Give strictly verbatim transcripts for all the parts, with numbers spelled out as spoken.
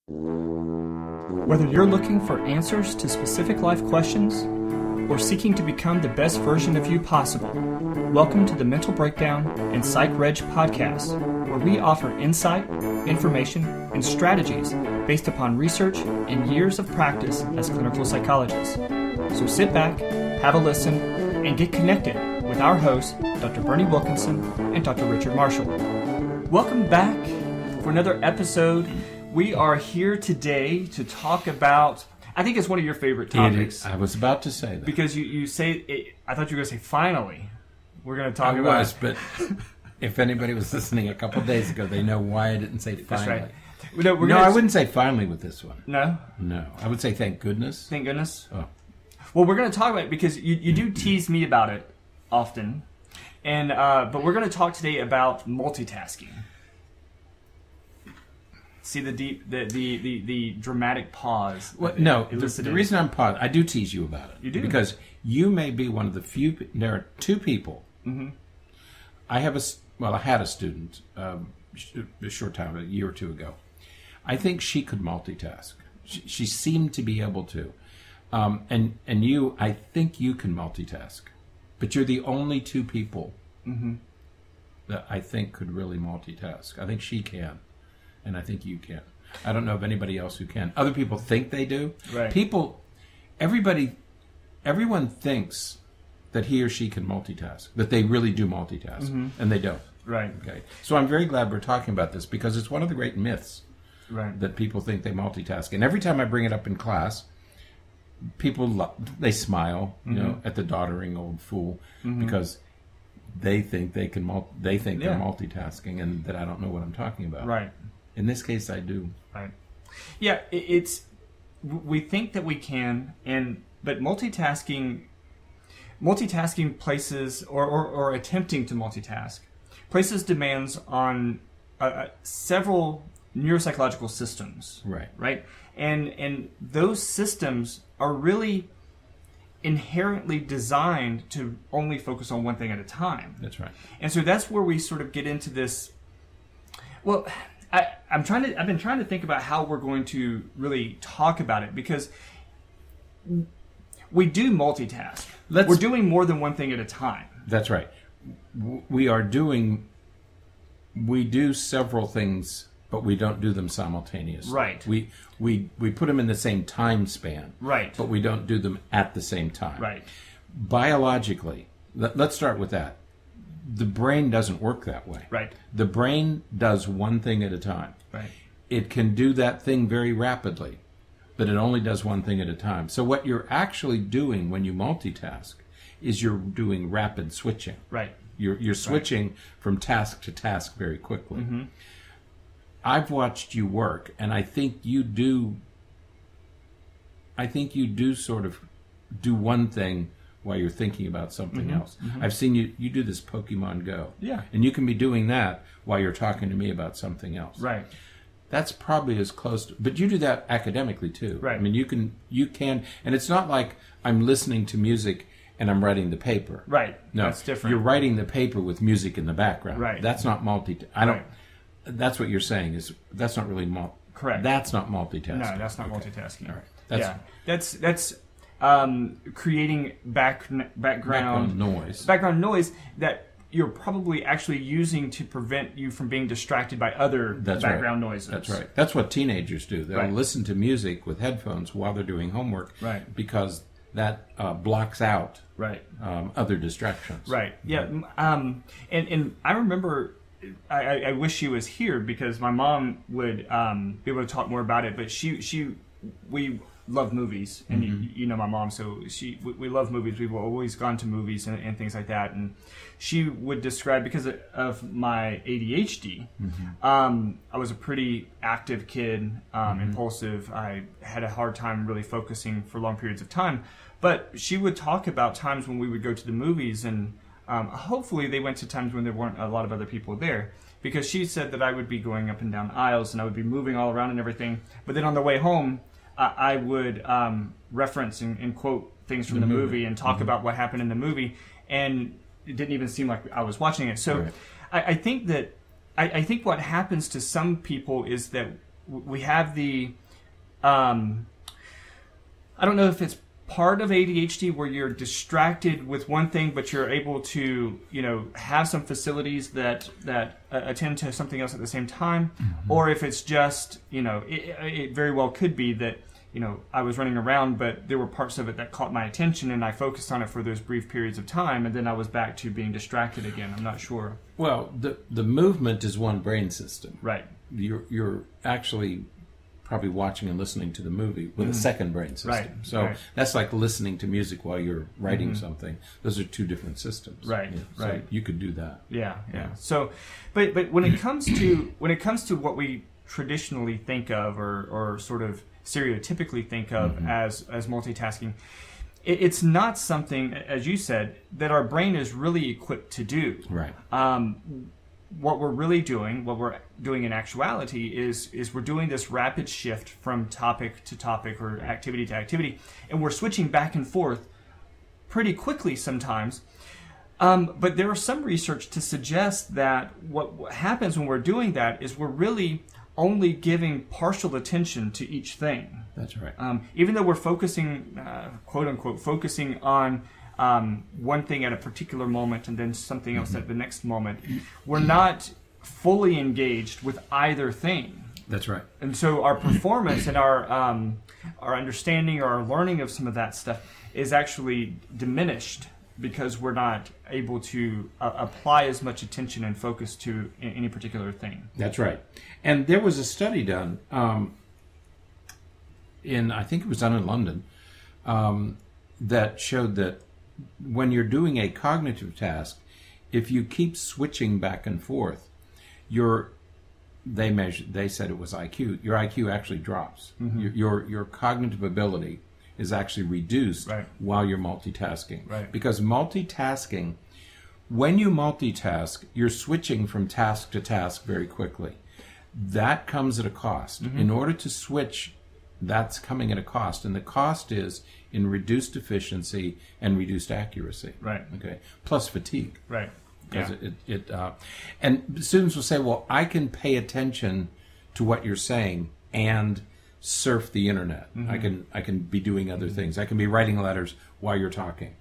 Whether you're looking for answers to specific life questions or seeking to become the best version of you possible, welcome to the Mental Breakdown and Psych Reg podcast, where we offer insight, information, and strategies based upon research and years of practice as clinical psychologists. So sit back, have a listen, and get connected with our hosts, Doctor Bernie Wilkinson and Doctor Richard Marshall. Welcome back for another episode. We are here today to talk about, I think it's one of your favorite topics. I was about to say that. Because you, you say, it, I thought you were going to say, finally, we're going to talk I about... was, but if anybody was listening a couple of days ago, they know why I didn't say finally. That's right. No, we're no gonna, I wouldn't say finally with this one. No? No. I would say thank goodness. Thank goodness? Oh. Well, we're going to talk about it because you, you do tease me about it often. and uh, But we're going to talk today about multitasking. See the deep, the the, the, the dramatic pause. Well, no, the, the reason I'm paused, I do tease you about it. You do? Because you may be one of the few, there are two people. Mm-hmm. I have a, well, I had a student um, a short time, a year or two ago. I think she could multitask. She, she seemed to be able to. Um, and, and you, I think you can multitask. But you're the only two people mm-hmm. that I think could really multitask. I think she can. And I think you can. I don't know of anybody else who can. Other people think they do. Right. People, everybody, everyone thinks that he or she can multitask, that they really do multitask, mm-hmm. and they don't. Right. Okay. So I'm very glad we're talking about this because it's one of the great myths right. that people think they multitask. And every time I bring it up in class, people lo- they smile, you mm-hmm. know, at the doddering old fool mm-hmm. because they think they can mul- they think yeah. they're multitasking and that I don't know what I'm talking about. Right. In this case, I do. Right. Yeah, it's we think that we can, and but multitasking, multitasking places or, or, or attempting to multitask places demands on uh, several neuropsychological systems. Right. Right. And and those systems are really inherently designed to only focus on one thing at a time. That's right. And so that's where we sort of get into this. Well. I, I'm trying to. I've been trying to think about how we're going to really talk about it because we do multitask. Let's, we're doing more than one thing at a time. That's right. We are doing. We do several things, but we don't do them simultaneously. Right. We we we put them in the same time span. Right. But we don't do them at the same time. Right. Biologically, let, let's start with that. The brain doesn't work that way. Right. The brain does one thing at a time. Right. It can do that thing very rapidly, but it only does one thing at a time. So what you're actually doing when you multitask is you're doing rapid switching. Right. You're you're switching right. from task to task very quickly. Mm-hmm. I've watched you work, and I think you do. I think you do sort of do one thing while you're thinking about something mm-hmm, else. Mm-hmm. I've seen you, you do this Pokemon Go. Yeah. And you can be doing that while you're talking to me about something else. Right. That's probably as close to, but you do that academically too. Right. I mean, you can, you can, and it's not like I'm listening to music and I'm writing the paper. Right. No, that's different. You're writing the paper with music in the background. Right. That's not multi, I don't, right. that's what you're saying is, that's not really multi. Correct. That's not multitasking. No, that's not okay. multitasking. All right. That's, yeah. That's, that's, Um, creating back, background, background noise. background noise that you're probably actually using to prevent you from being distracted by other That's background right. noises. That's right. That's what teenagers do. They'll right. listen to music with headphones while they're doing homework, right? Because that uh, blocks out right um, other distractions. Right. Yeah. Um, and and I remember. I, I wish she was here because my mom would um, be able to talk more about it. But she she we. love movies, and mm-hmm. you, you know my mom, so she we, we love movies. We've always gone to movies and, and things like that. And she would describe, because of, of my A D H D, mm-hmm. um, I was a pretty active kid, um, mm-hmm. impulsive. I had a hard time really focusing for long periods of time. But she would talk about times when we would go to the movies, and um, hopefully they went to times when there weren't a lot of other people there. Because she said that I would be going up and down aisles, and I would be moving all around and everything. But then on the way home, I would um, reference and, and quote things from the, the movie. movie and talk mm-hmm. about what happened in the movie, and it didn't even seem like I was watching it. So right. I, I think that I, I think what happens to some people is that we have the, um, I don't know if it's part of A D H D where you're distracted with one thing, but you're able to, you know, have some facilities that that uh, attend to something else at the same time, mm-hmm. or if it's just, you know, it, it very well could be that, you know, I was running around, but there were parts of it that caught my attention, and I focused on it for those brief periods of time, and then I was back to being distracted again. I'm not sure. Well, the the movement is one brain system. Right. You're you're actually probably watching and listening to the movie with mm-hmm. a second brain system. Right. So right. that's like listening to music while you're writing mm-hmm. something. Those are two different systems. Right. Yeah, so right. you could do that. Yeah, yeah. So, but but when it comes to when it comes to what we traditionally think of, or or sort of stereotypically think of mm-hmm. as as multitasking, it, it's not something, as you said, that our brain is really equipped to do. Right. Um, what we're really doing, what we're doing in actuality, is is we're doing this rapid shift from topic to topic or activity to activity, and we're switching back and forth pretty quickly sometimes. Um, but there is some research to suggest that what, what happens when we're doing that is we're really only giving partial attention to each thing. That's right. Um, even though we're focusing, uh, quote unquote, focusing on um, one thing at a particular moment and then something else mm-hmm. at the next moment, we're not fully engaged with either thing. That's right. And so our performance and our um, our understanding or our learning of some of that stuff is actually diminished because we're not able to uh, apply as much attention and focus to any particular thing. That's right. And there was a study done um, in, I think it was done in London, um, that showed that when you're doing a cognitive task, if you keep switching back and forth, your they measured, they said it was I Q. Your I Q actually drops. Mm-hmm. Your, your your cognitive ability is actually reduced right. while you're multitasking. Right. Because multitasking, when you multitask, you're switching from task to task very quickly. That comes at a cost. Mm-hmm. In order to switch, that's coming at a cost. And the cost is in reduced efficiency and reduced accuracy. Right. Okay. Plus fatigue. Right. Because yeah. it, it uh, and students will say, well, I can pay attention to what you're saying and surf the internet. Mm-hmm. I can I can be doing other mm-hmm. things. I can be writing letters while you're talking.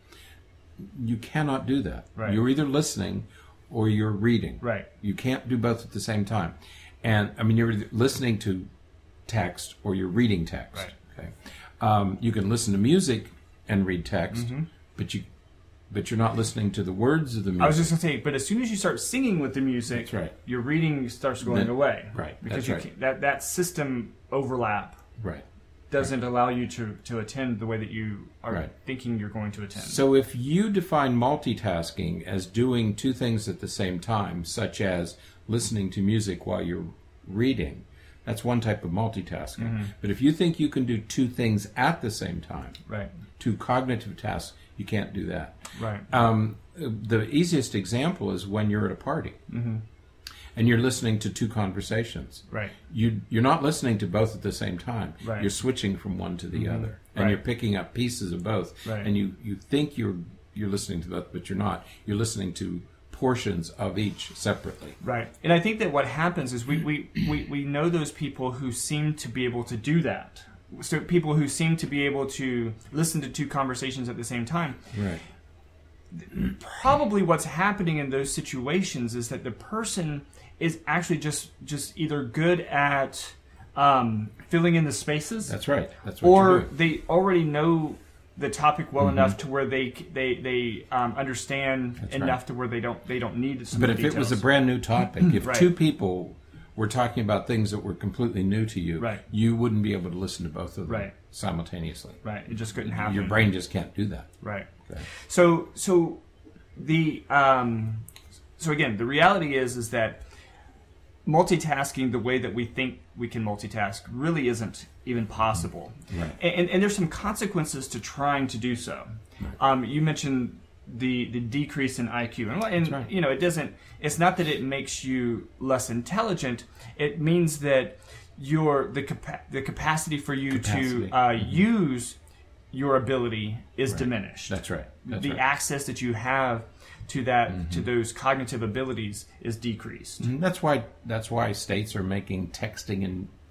You cannot do that. Right. You're either listening or you're reading. Right. You can't do both at the same time. And I mean, you're either listening to text or you're reading text. Right. Okay. Um, you can listen to music and read text, mm-hmm. but you but you're not listening to the words of the music. I was just going to say, but as soon as you start singing with the music, that's right. your reading starts going then, away. Right. Because that's you right. can't, that that system overlap. Right. Doesn't right. allow you to, to attend the way that you are right. thinking you're going to attend. So if you define multitasking as doing two things at the same time, such as listening to music while you're reading, that's one type of multitasking. Mm-hmm. But if you think you can do two things at the same time, right. two cognitive tasks, you can't do that. Right. Um, the easiest example is when you're at a party. Mm-hmm. And you're listening to two conversations. Right. You, you're not listening to both at the same time. Right. You're switching from one to the mm-hmm. other. And right. you're picking up pieces of both. Right. And you, you think you're you're listening to both, but you're not. You're listening to portions of each separately. Right. And I think that what happens is we, we, we, we know those people who seem to be able to do that. So people who seem to be able to listen to two conversations at the same time. Right. Probably what's happening in those situations is that the person is actually just just either good at um, filling in the spaces. That's right. That's what or you're doing. they already know the topic well mm-hmm. enough to where they they they um, understand That's enough right. to where they don't they don't need some But of if the it was a details. brand new topic, if Right. two people were talking about things that were completely new to you, Right. you wouldn't be able to listen to both of them Right. simultaneously. Right, it just couldn't happen. Your brain just can't do that. Right. Okay. So so the um, so again, the reality is is that multitasking the way that we think we can multitask really isn't even possible. Right. And, and there's some consequences to trying to do so. Right. Um, you mentioned the the decrease in I Q, and, and right. you know it doesn't. It's not that it makes you less intelligent. It means that your the capa- the capacity for you Capacity. to uh, mm-hmm. use your ability is Right. diminished. That's right. That's the right. access that you have to that Mm-hmm. to those cognitive abilities is decreased. Mhm. That's why that's why states are making texting and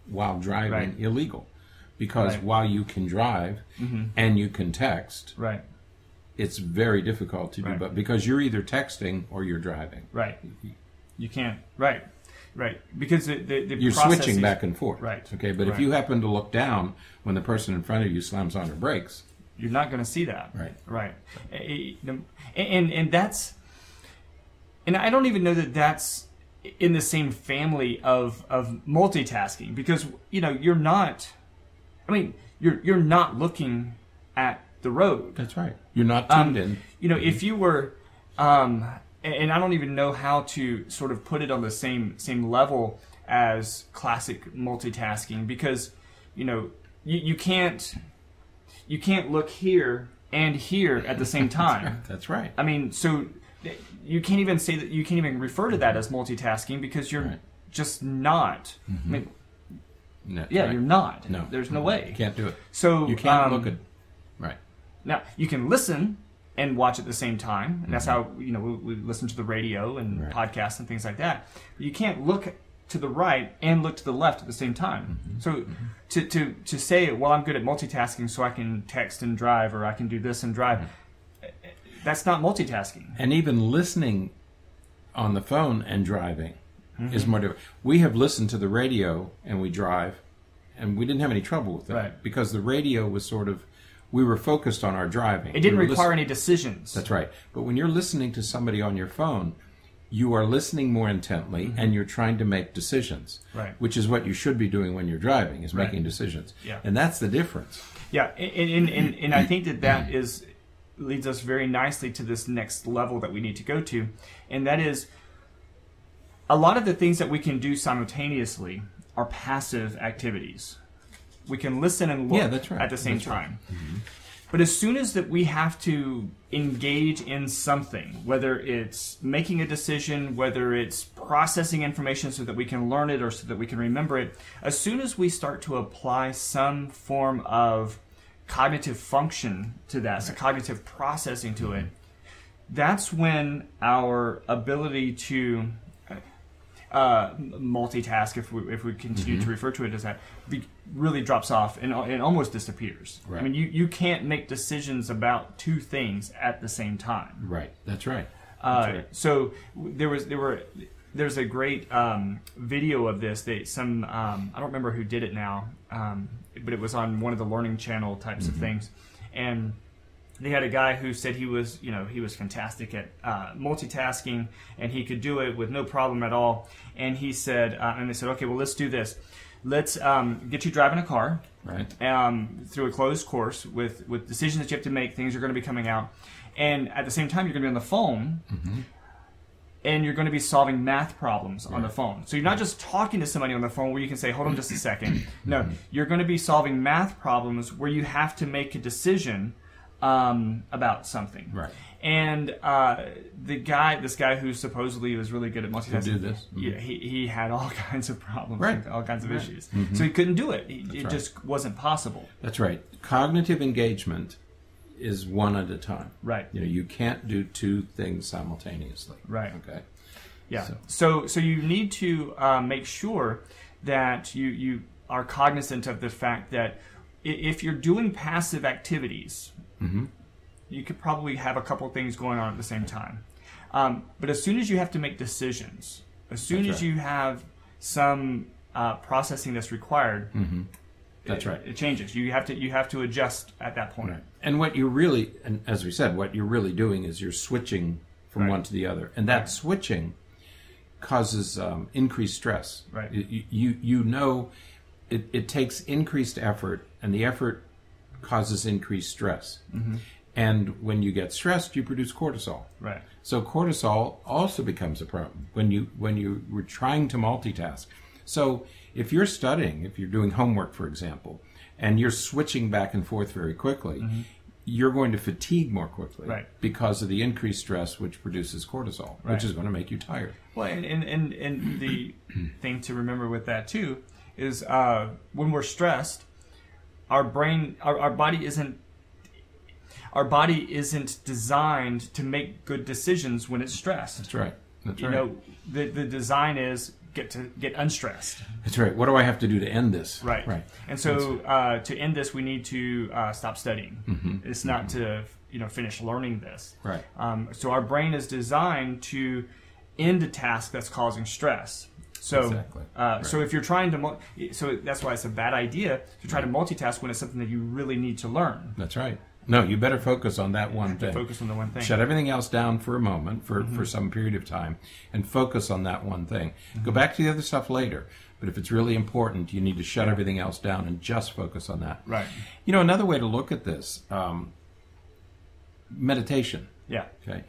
while driving Right. illegal. Because Right. while you can drive Mm-hmm. and you can text, Right. it's very difficult to do, Right. but because you're either texting or you're driving. Right. You can't. Right. Right. Because the, the, the You're processes- switching back and forth. Right. Okay, but if Right. you happen to look down when the person in front of you slams on her brakes, You're not going to see that. Right. Right. Eh, eh, And and that's, and I don't even know that that's in the same family of of multitasking, because you know you're not. I mean, you're you're not looking at the road. that's right. You're not Um, tuned in. You know, if you were, um, and and I don't even know how to sort of put it on the same same level as classic multitasking, because you know you, you can't you can't look here and here at the same time. That's right. I mean, so you can't even say that, you can't even refer to that as multitasking, because you're Right. just not. I mean, That's yeah, right. you're not. No. There's no way. You can't do it. So You can't um, look at. Right. Now you can listen and watch at the same time, and that's how you know we, we listen to the radio and Right. podcasts and things like that. But you can't look to the right and look to the left at the same time. Mm-hmm. So to to to say, well, I'm good at multitasking, so I can text and drive, or I can do this and drive. That's not multitasking. And even listening on the phone and driving Mm-hmm. is more different. We have listened to the radio and we drive, and we didn't have any trouble with that Right. because the radio was sort of, we were focused on our driving. It didn't We were require listen- any decisions. That's right. But when you're listening to somebody on your phone, you are listening more intently and you're trying to make decisions. Mm-hmm. Right. Which is what you should be doing when you're driving, is Right. making decisions. Yeah. And that's the difference. Yeah, and, and, and, and I think that that is leads us very nicely to this next level that we need to go to, and that is a lot of the things that we can do simultaneously are passive activities. We can listen and look Yeah, that's right. at the same That's right. time. But as soon as that we have to engage in something, whether it's making a decision, whether it's processing information so that we can learn it or so that we can remember it, as soon as we start to apply some form of cognitive function to that, so cognitive processing to it, that's when our ability to uh, multitask, if we if we continue Mm-hmm. to refer to it as that, be, really drops off and, and almost disappears. Right. I mean, you, you can't make decisions about two things at the same time. Right. That's right. Uh, That's right. So there was there were there's a great um, video of this that some um, I don't remember who did it now, um, but it was on one of the Learning Channel types Mm-hmm. of things, and they had a guy who said he was, you know, he was fantastic at uh, multitasking, and he could do it with no problem at all. And he said, uh, and they said, okay, well, let's do this. Let's um, get you driving a car, Right. um, through a closed course with with decisions that you have to make. Things are going to be coming out, and at the same time, you're going to be on the phone. And you're going to be solving math problems on the phone. So you're not just talking to somebody on the phone where you can say, hold on just a second. No, you're going to be solving math problems where you have to make a decision um, about something. Right. And uh, the guy, this guy who supposedly was really good at multitasking, do this? yeah, he, he had all kinds of problems, Right. all kinds of Right. issues. So he couldn't do it. He, it right. just wasn't possible. That's right. Cognitive engagement is one at a time. Right. You know, you can't do two things simultaneously. Right. Okay. Yeah. So- So so you need to uh, make sure that you you are cognizant of the fact that i- if you're doing passive activities, Mm-hmm. you could probably have a couple things going on at the same time. Um, but as soon as you have to make decisions, as soon That's as right. you have some uh, processing that's required, Mm-hmm. That's it, right. It changes. You have to you have to adjust at that point. Right. And what you're really, and as we said, what you're really doing is you're switching from Right. one to the other, and that Right. switching causes um, increased stress. Right. You you, you know, it, it takes increased effort, and the effort causes increased stress. Mm-hmm. And when you get stressed, you produce cortisol. Right. So cortisol also becomes a problem when you when you were trying to multitask. So if you're studying, if you're doing homework, for example, and you're switching back and forth very quickly, Mm-hmm. you're going to fatigue more quickly Right. because of the increased stress, which produces cortisol, Right. which is going to make you tired. Well, and, and, and, and the thing to remember with that too is uh, when we're stressed, our brain, our, our body isn't, our body isn't designed to make good decisions when it's stressed. That's right. That's You right. know, the the design is get to get unstressed. That's right. What do I have to do to end this? Right. Right. And so uh, to end this, we need to uh, stop studying. Mm-hmm. It's not mm-hmm. to you know finish learning this. Right. Um, so our brain is designed to end a task that's causing stress. So, exactly. uh, right. so if you're trying to, mul- so that's why it's a bad idea to try to multitask when it's something that you really need to learn. That's right. No, you better focus on that one thing. Focus on the one thing. Shut everything else down for a moment, for, mm-hmm. for some period of time, and focus on that one thing. Mm-hmm. Go back to the other stuff later. But if it's really important, you need to shut yeah. everything else down and just focus on that. Right. You know, another way to look at this, um, meditation. Yeah. Okay.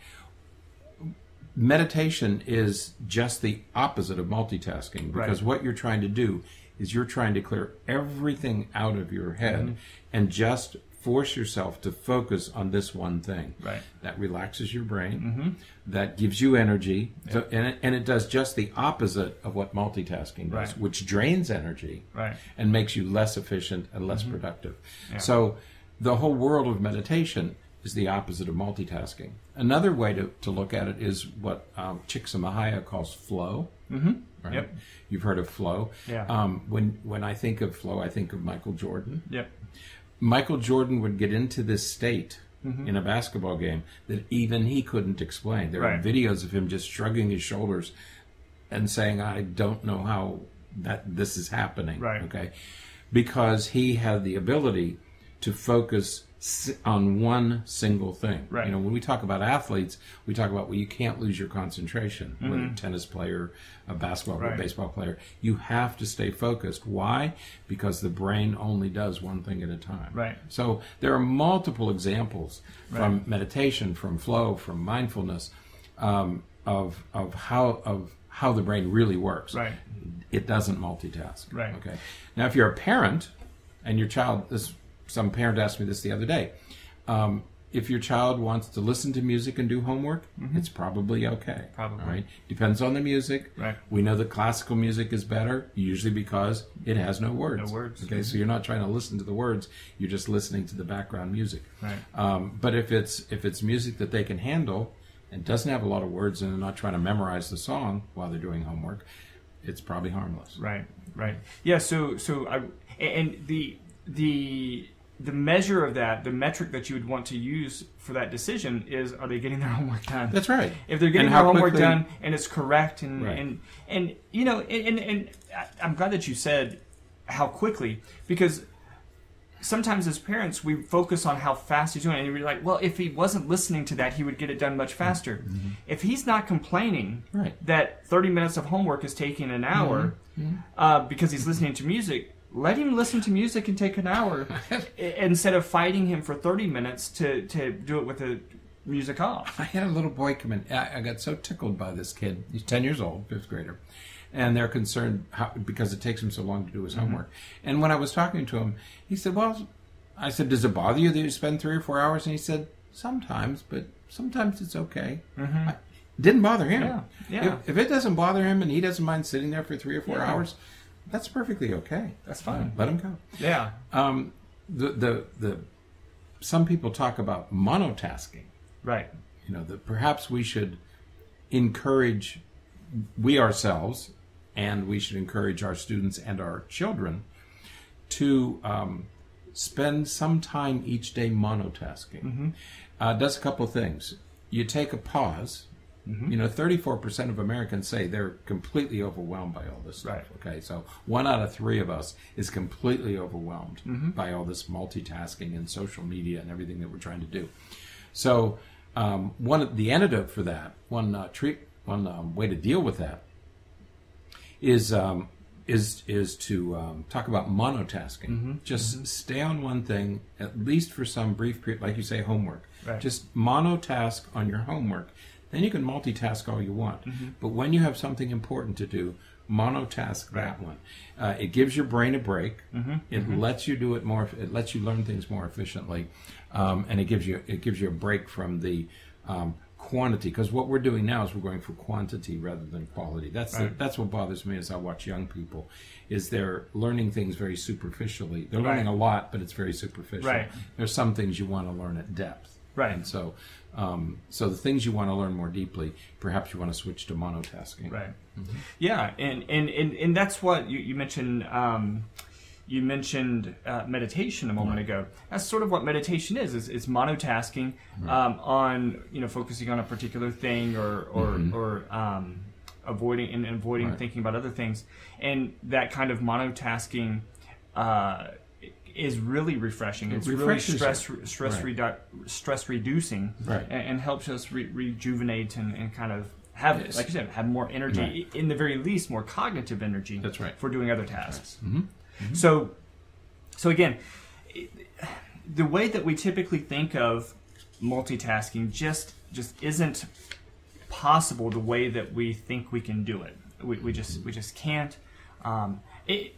Meditation is just the opposite of multitasking, because right. what you're trying to do is you're trying to clear everything out of your head mm-hmm. and just force yourself to focus on this one thing. Right. That relaxes your brain, mm-hmm. that gives you energy, yep. to, and, it, and it does just the opposite of what multitasking does, right. which drains energy right. and makes you less efficient and less mm-hmm. productive. Yeah. So the whole world of meditation is the opposite of multitasking. Another way to, to look at it is what um, Csikszentmihalyi calls flow. Mm-hmm. Right? Yep. You've heard of flow. Yeah. Um, when when I think of flow, I think of Michael Jordan. Yep. Michael Jordan would get into this state mm-hmm. in a basketball game that even he couldn't explain. There right. are videos of him just shrugging his shoulders and saying, "I don't know how that this is happening." Right. Okay, because he had the ability to focus on one single thing. Right. You know, when we talk about athletes, we talk about, well, you can't lose your concentration. Mm-hmm. Whether a tennis player, a basketball right. or a baseball player, you have to stay focused. Why? Because the brain only does one thing at a time. Right. So there are multiple examples from right. meditation, from flow, from mindfulness, um, of of how of how the brain really works. Right. It doesn't multitask. Right. Okay. Now, if you're a parent and your child, this some parent asked me this the other day. Um, if your child wants to listen to music and do homework, mm-hmm. it's probably okay. Probably. All right? Depends on the music. Right. We know that classical music is better, usually because it has no words. No words. Okay, so you're not trying to listen to the words; you're just listening to the background music. Right. Um, but if it's if it's music that they can handle and doesn't have a lot of words and they're not trying to memorize the song while they're doing homework, it's probably harmless. Right. Right. Yeah. So so I and the the. The measure of that, the metric that you would want to use for that decision is, are they getting their homework done? That's right. If they're getting and their homework quickly, done and it's correct, and, right. and and you know, and, and, and I'm glad that you said how quickly, because sometimes as parents we focus on how fast he's doing it, and you're like, well, if he wasn't listening to that, he would get it done much faster. Mm-hmm. If he's not complaining right. that thirty minutes of homework is taking an hour mm-hmm. uh, because he's listening to music, let him listen to music and take an hour instead of fighting him for thirty minutes to, to do it with the music off. I had a little boy come in. I, I got so tickled by this kid. He's ten years old, fifth grader. And they're concerned how, because it takes him so long to do his mm-hmm. homework. And when I was talking to him, he said, well, I said, does it bother you that you spend three or four hours? And he said, sometimes, but sometimes it's okay. Mm-hmm. I, didn't bother him. Yeah. Yeah. If, if it doesn't bother him and he doesn't mind sitting there for three or four yeah. hours, that's perfectly okay. That's fine. Let him go. Yeah. Um, the, the the some people talk about monotasking. Right. You know, that perhaps we should encourage we ourselves, and we should encourage our students and our children to um, spend some time each day monotasking. Mm-hmm. Uh, does a couple of things. You take a pause. Mm-hmm. You know, thirty-four percent of Americans say they're completely overwhelmed by all this stuff. Right. Okay, so one out of three of us is completely overwhelmed mm-hmm. by all this multitasking and social media and everything that we're trying to do. So, um, one the antidote for that, one uh, treat, one um, way to deal with that is um, is is to um, talk about monotasking. Mm-hmm. Just mm-hmm. stay on one thing, at least for some brief period, like you say, homework. Right. Just monotask on your homework. Then you can multitask all you want. Mm-hmm. But when you have something important to do, monotask right. that one. Uh, it gives your brain a break. Mm-hmm. It mm-hmm. lets you do it more. It lets you learn things more efficiently, um, and it gives you it gives you a break from the um, quantity. Because what we're doing now is we're going for quantity rather than quality. That's right. the, that's what bothers me as I watch young people, is they're learning things very superficially. They're learning right. a lot, but it's very superficial. Right. There's some things you want to learn at depth. Right. And so Um, so the things you want to learn more deeply, perhaps you want to switch to monotasking. Right. Mm-hmm. Yeah, and, and, and, and that's what you, you mentioned. Um, you mentioned uh, meditation a moment right. ago. That's sort of what meditation is. Is, is monotasking right. um, on you know focusing on a particular thing or or, mm-hmm. or um, avoiding and avoiding right. thinking about other things. And that kind of monotasking uh, is really refreshing. It's really stress it. stress right. redu- stress reducing right. and, and helps us re- rejuvenate and, and kind of have, yes. like you said, have more energy. Right. In the very least, more cognitive energy. That's right. For doing other tasks. Right. Mm-hmm. Mm-hmm. So, so again, the way that we typically think of multitasking just just isn't possible. The way that we think we can do it, we, we just we just can't. Um, it,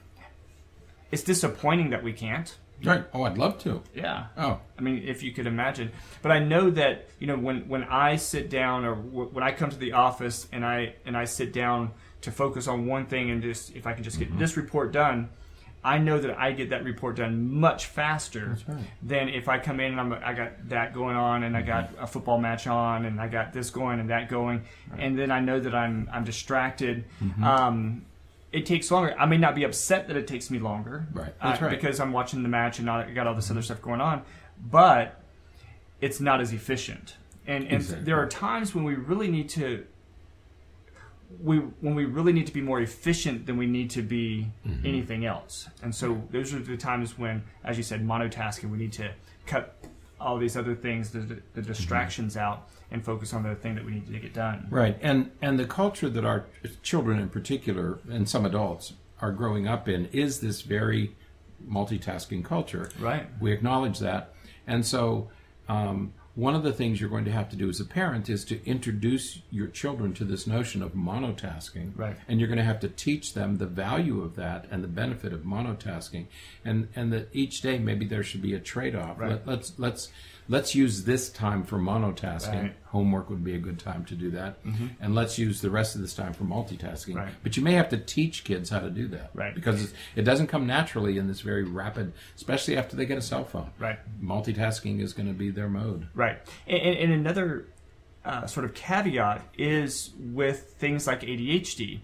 it's disappointing that we can't. Right. Oh, I'd love to. Yeah. Oh. I mean, if you could imagine. But I know that, you know, when, when I sit down or w- when I come to the office and I and I sit down to focus on one thing and just, if I can just get mm-hmm. this report done, I know that I get that report done much faster right. than if I come in and I'm, I got that going on and I got a football match on and I got this going and that going. Right. And then I know that I'm, I'm distracted. Mm-hmm. Um, It takes longer. I may not be upset that it takes me longer, right? That's uh, right. Because I'm watching the match and I got all this other stuff going on, but it's not as efficient. And, and exactly. there are times when we really need to, we when we really need to be more efficient than we need to be mm-hmm. anything else. And so those are the times when, as you said, monotasking. We need to cut all these other things, the, the distractions mm-hmm. out, and focus on the thing that we need to get done. Right, and and the culture that our children in particular, and some adults, are growing up in is this very multitasking culture. Right. We acknowledge that. And so um, one of the things you're going to have to do as a parent is to introduce your children to this notion of monotasking. Right. And you're going to have to teach them the value of that and the benefit of monotasking. And and that each day maybe there should be a trade-off. Right. Let, let's let's let's use this time for monotasking. Right. Homework would be a good time to do that. Mm-hmm. And let's use the rest of this time for multitasking. Right. But you may have to teach kids how to do that. Right. Because it's, it doesn't come naturally in this very rapid, especially after they get a cell phone. Right. Multitasking is going to be their mode. Right. And, and, and another uh, sort of caveat is with things like A D H D.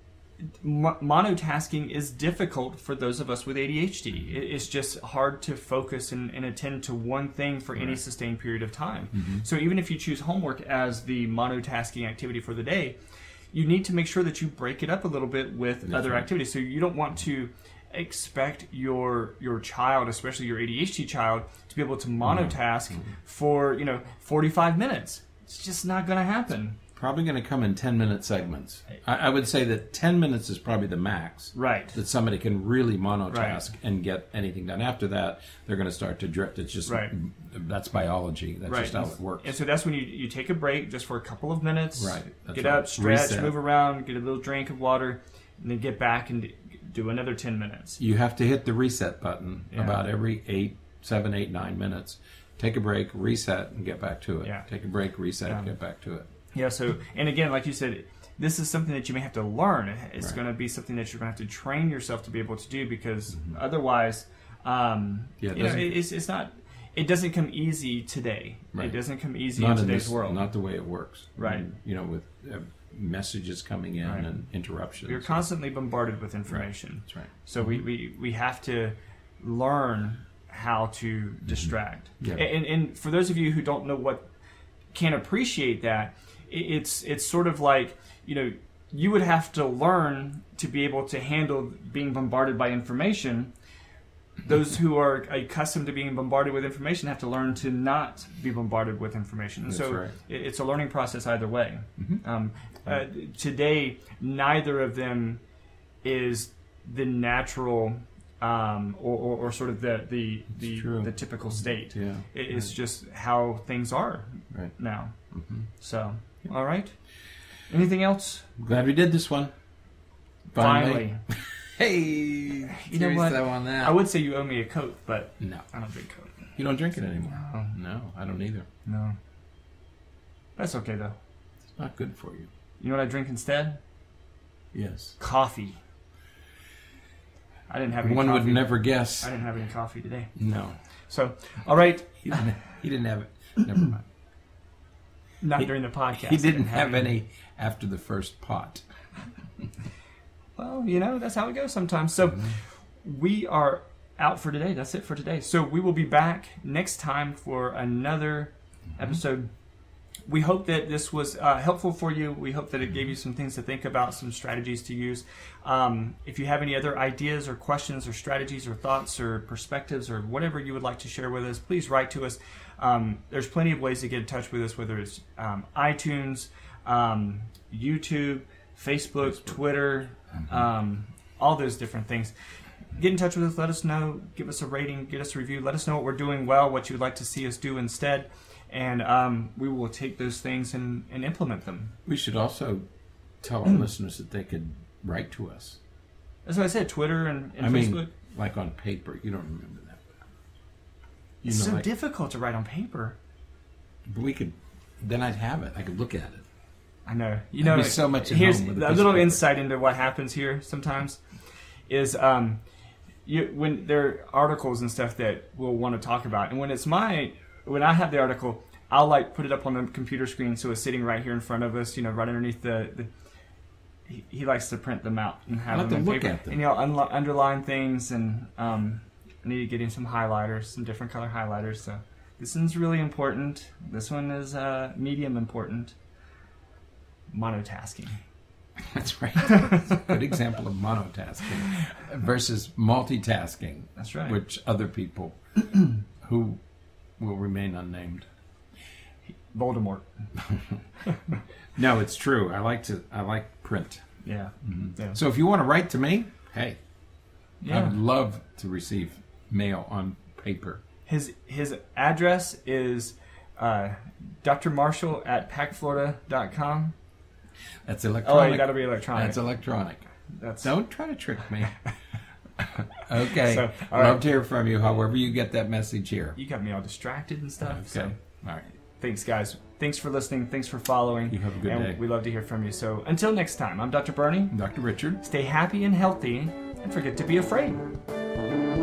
Mo- monotasking is difficult for those of us with A D H D. It's just hard to focus and, and attend to one thing for right. any sustained period of time. Mm-hmm. So even if you choose homework as the monotasking activity for the day, you need to make sure that you break it up a little bit with That's other right. activities. So you don't want to expect your your child, especially your A D H D child, to be able to monotask mm-hmm. for, you know, forty-five minutes. It's just not going to happen. Probably going to come in ten-minute segments. I, I would say that ten minutes is probably the max. Right. That somebody can really monotask right. and get anything done. After that, they're going to start to drift. It's just, right. that's biology. That's right. just how it works. And so that's when you, you take a break just for a couple of minutes. Right. That's get right. up, stretch, Reset. Move around, get a little drink of water, and then get back and do another ten minutes. You have to hit the reset button yeah. about every eight, seven, eight, nine minutes. Take a break, reset, and get back to it. Yeah. Take a break, reset, yeah. and get back to it. Yeah, so, and again, like you said, this is something that you may have to learn. It's right. going to be something that you're going to have to train yourself to be able to do, because mm-hmm. otherwise, um, yeah, it you know, it's, it's not, it doesn't come easy today. Right. It doesn't come easy not in in today's this, world. Not the way it works. Right. And, you know, with uh, messages coming in right. and interruptions. We're constantly bombarded with information. Right. That's right. So mm-hmm. we, we, we have to learn how to distract. Mm-hmm. Yeah. And, and for those of you who don't know what, can't appreciate that, it's it's sort of like, you know, you would have to learn to be able to handle being bombarded by information. Those who are accustomed to being bombarded with information have to learn to not be bombarded with information. And That's so right. it's a learning process either way. Mm-hmm. Um, uh, today, neither of them is the natural um, or, or, or sort of the the, the, the typical state. Yeah. It, it's right. just how things are right. now. Mm-hmm. So, all right. Anything else? Glad we did this one. Finally. Finally. Hey, you know what? On that. I would say you owe me a Coke, but no, I don't drink Coke. You don't drink it anymore. No, no, I don't either. No, that's okay though. It's not good for you. You know what I drink instead? Yes, coffee. I didn't have any. One coffee. would never guess. I didn't have any coffee today. No. So, all right. He didn't, he didn't have it. Never mind. Not he, during the podcast. He didn't have any after the first pot. Well, you know, that's how it goes sometimes. So mm-hmm. we are out for today. That's it for today. So we will be back next time for another mm-hmm. episode. We hope that this was uh, helpful for you. We hope that it gave you some things to think about, some strategies to use. Um, if you have any other ideas or questions or strategies or thoughts or perspectives or whatever you would like to share with us, please write to us. Um, there's plenty of ways to get in touch with us, whether it's um, iTunes, um, YouTube, Facebook, Facebook. Twitter, mm-hmm. um, all those different things. Get in touch with us. Let us know. Give us a rating. Get us a review. Let us know what we're doing well, what you would like to see us do instead. And um, we will take those things and, and implement them. We should also tell our listeners that they could write to us. That's what I said, Twitter and, and I Facebook. Mean, like on paper. You don't remember that. You it's know, so like, difficult to write on paper. But we could, then I'd have it. I could look at it. I know. You know, be so much at here's home with a, a piece little of paper. insight into what happens here sometimes is um, you, when there are articles and stuff that we'll want to talk about. And when it's my, when I have the article, I'll like put it up on the computer screen so it's sitting right here in front of us, you know, right underneath the. the he, he likes to print them out and have I'll them have to in look paper. at them. And you know, unlo- underline things, and um, I need to get him some highlighters, some different color highlighters. So this one's really important. This one is uh, medium important. Monotasking. That's right. That's a good example of monotasking versus multitasking. That's right. Which other people who will remain unnamed. Voldemort. No, it's true. I like to. I like print. Yeah. Mm-hmm. yeah. So if you want to write to me, hey, yeah. I would love to receive mail on paper. His his address is uh, Doctor Marshall at pack florida dot com. That's electronic. Oh, you got to be electronic. That's electronic. That's Don't try to trick me. Okay. So, all Love right. to hear from you. However you get that message here. You got me all distracted and stuff. Okay. So. All right. Thanks, guys. Thanks for listening. Thanks for following. You have a good and day. We love to hear from you. So until next time, I'm Doctor Bernie. Doctor Richard. Stay happy and healthy, and forget to be afraid.